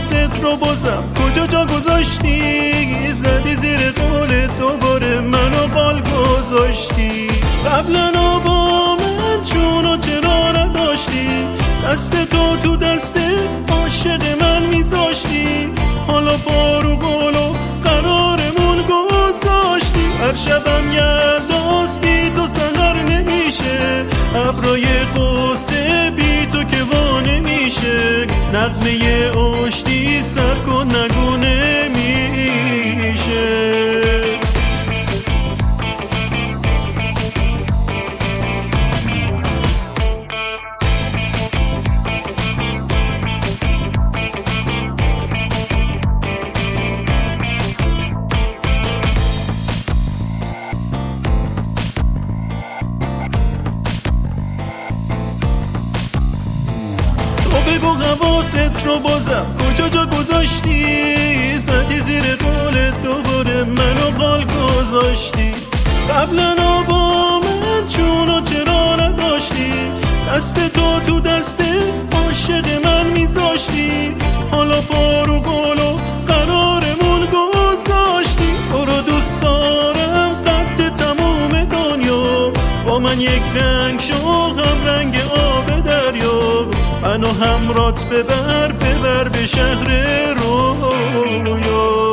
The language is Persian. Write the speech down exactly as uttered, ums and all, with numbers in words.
حواست رو بازم کجا جا گذاشتی؟ زدی زیر قولت دوباره منو قال گذاشتی. قبلا با من چونو چرا نداشتی؟ دست تو تو دست عاشق من میذاشتی. حالا پارو گلو قرارمون گذاشتی. هر شبم یلداست بی تو سهر نمیشه. ابرای قصه بی تو که وا نمیشه. نغمه آشتی سر کن نگو نمیشه. بگو حواست رو بازم کجا جا گذاشتی؟ زدی زیر قولت دوباره منو قال گذاشتی. قبلا با من چونو چرا نداشتی؟ دست تو تو دست عاشق من میذاشتی. حالا پارو گلو قرارمون گذاشتی. تو رو دوست دارم قد تموم دنیا. با من یک رنگ شو هم رنگ آب دریا. منو همرات ببر ببر به شهر رویا.